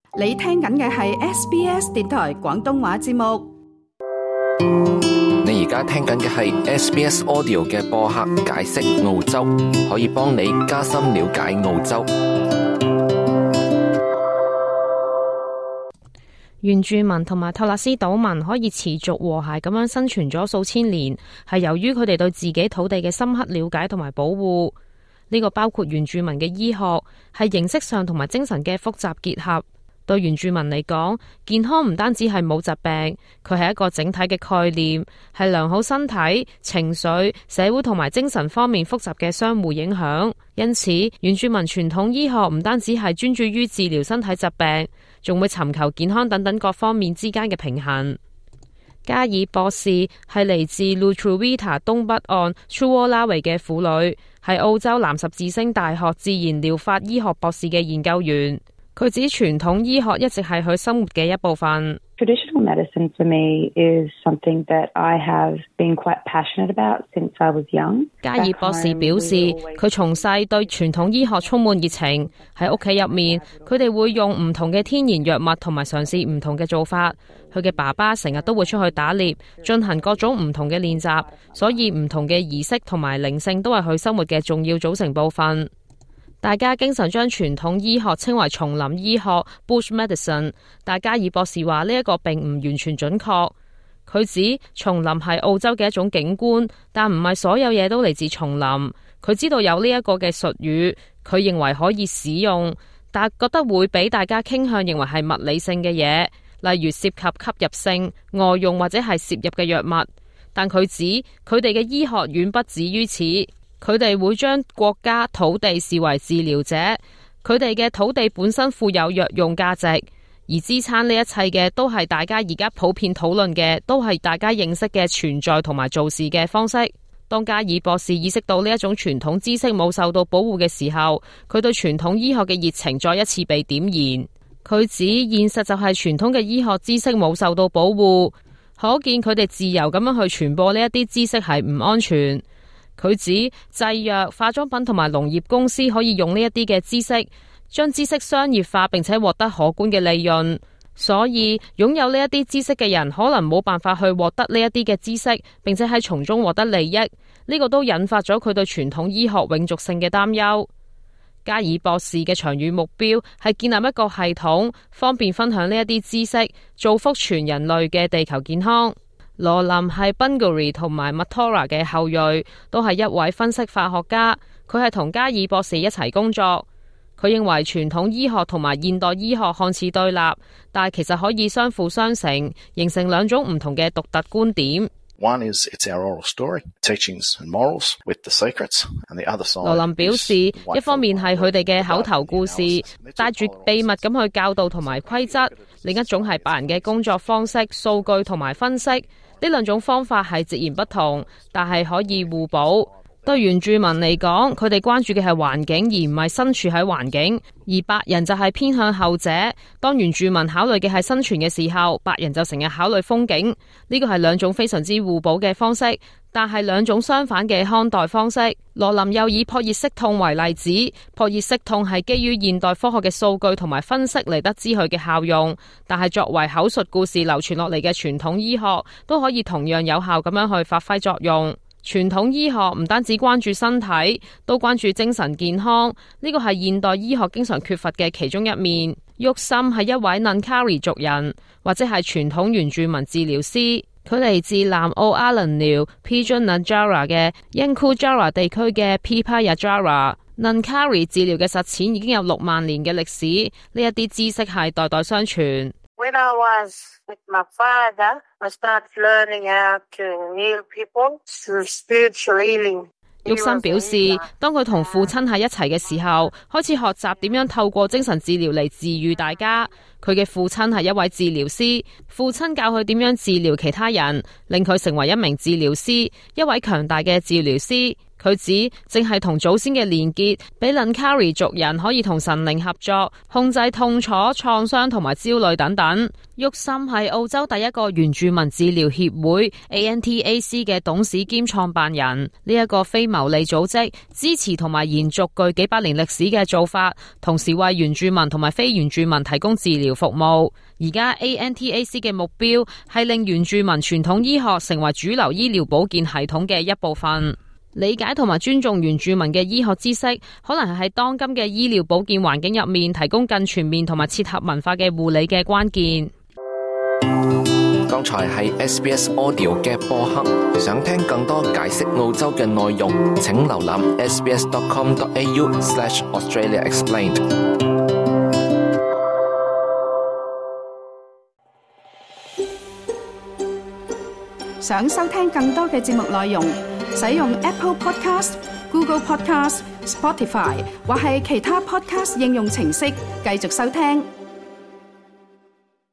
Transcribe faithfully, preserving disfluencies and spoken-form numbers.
你聽緊嘅係 S B S 電台廣東話節目。 你而家聽緊嘅係 S B S Audio 嘅播客解釋澳洲，可以幫你加深了解澳洲。 原住民同埋托勒斯島民可以持續和諧咁樣生存咗數千年，係由於佢哋對自己土地嘅深刻了解同埋保護。呢個包括原住民嘅醫學，係形式上同埋精神嘅複雜結合。對原住民嚟講，健康唔單止係冇疾病，佢係一個整體嘅概念，係良好身體、情緒、社會同埋精神方面複雜嘅相互影響。因此，原住民傳統醫學唔單止係專注於治療身體疾病，仲會尋求健康等等各方面之間嘅平衡。加爾博士係嚟自 Lutruwita 東北岸 Truwolawe 嘅婦女，係澳洲藍十字星大學自然療法醫學博士嘅研究員。佢指傳統醫學一直係佢生活嘅一部分。 Traditional medicine for me is something that I have been quite passionate about since I was young. 加爾博士表示，佢從細對傳統醫學充滿熱情。喺屋企入面，佢哋會用唔同嘅天然藥物同埋嘗試唔同嘅做法。佢嘅爸爸成日都會出去打獵，進行各種唔同嘅練習，所以唔同嘅儀式同埋靈性都係佢生活嘅重要組成部分。大家經常將傳統醫學稱為叢林醫學 （Bush Medicine），但加爾博士話呢一個並唔完全準確。佢指叢林係澳洲嘅一種景觀，但唔係所有嘢都嚟自叢林。佢知道有呢一個嘅術語，佢認為可以使用，但覺得會俾大家傾向認為係物理性嘅嘢，例如涉及吸入性、外用或者係攝入嘅藥物。但佢指佢哋嘅醫學遠不止於此。佢哋會將國家土地視為治療者，佢哋嘅土地本身富有藥用價值，而支撐呢一切嘅都係大家而家普遍討論嘅，都係大家認識嘅存在同埋做事嘅方式。當加爾博士意識到呢一種傳統知識冇受到保護嘅時候，佢對傳統醫學嘅熱情再一次被點燃。佢指現實就係傳統嘅醫學知識冇受到保護，可見佢哋自由咁樣去傳播呢一啲知識係唔安全。佢指製藥、化妝品同埋農業公司可以用呢一啲嘅知識，將知識商業化並且獲得可觀嘅利潤。所以擁有呢一啲知識嘅人可能冇辦法去獲得呢一啲嘅知識，並且喺從中獲得利益。呢個都引發咗佢對傳統醫學永續性嘅擔憂。加爾博士嘅長遠目標係建立一個系統，方便分享呢一啲知識，造福全人類嘅地球健康。羅林係 Bungaree 同埋 Mataura 嘅後裔，都係一位分析化學家。佢係同加爾博士一齊工作。佢認為傳統醫學同埋現代醫學看似對立，但係其實可以相輔相成，形成兩種唔同嘅獨特觀點。 One is it's our oral story, teachings and morals with the secrets, and the other side. 羅林表示，一方面係佢哋嘅口頭故事，帶住秘密咁去教導同埋規則；另一種係白人嘅工作方式、數據同埋分析。呢兩種方法係截然不同，但係可以互補。對原住民嚟講，佢哋關注嘅係環境，而唔係身處喺環境；而白人就係偏向後者。當原住民考慮嘅係生存嘅時候，白人就成日考慮風景。呢個係兩種非常之互補嘅方式，但係兩種相反嘅看待方式。羅林又以撲熱息痛為例子，撲熱息痛係基於現代科學嘅數據同埋分析嚟得知佢嘅效用，但係作為口述故事流傳落嚟嘅傳統醫學都可以同樣有效咁樣去發揮作用。傳統醫學唔單止關注身體，都關注精神健康，呢個係現代醫學經常缺乏嘅其中一面。沃森係一位 Ngangkari 族人，或者係傳統原住民治療師。佢嚟自南澳阿倫寮 Pijunjara 嘅 Yankunytjatjara 地區嘅 Pipayatjara。Ngangkari 治療嘅實踐已經有六萬年嘅歷史，呢一啲知識係代代相傳。 When I was with my father, I started learning how to heal people through spiritual healing. 沃森表示，當佢同父親喺一齊嘅時候，開始學習點樣透過精神治療嚟治癒大家。佢嘅父親係一位治療師，父親教佢點樣治療其他人，令佢成為一名治療師，一位強大嘅治療師。 佢指正係同祖先嘅連結，俾倫卡里族人可以同神靈合作，控制痛楚、創傷同埋焦慮等等。沃森係澳洲第一個原住民治療協會 A N T A C 嘅董事兼創辦人。呢、這、一個非牟利組織支持同埋延續具幾百年歷史嘅做法，同時為原住民同埋非原住民提供治療服務。而家 A N T A C 嘅目標係令原住民傳統醫學成為主流醫療保健系統嘅一部分。理解同埋尊重原住民嘅醫學知識，可能係喺當今嘅醫療保健環境入面提供更全面同埋切合文化嘅護理嘅關鍵。 剛才係 S B S Audio 嘅播客，想聽更多解釋澳洲嘅內容，請瀏覽 s b s dot com dot a u slash Australia Explained。 想收聽更多嘅節目內容，使用 Apple Podcast、Google Podcast、Spotify 或係其他 Podcast 應用程式繼續收聽。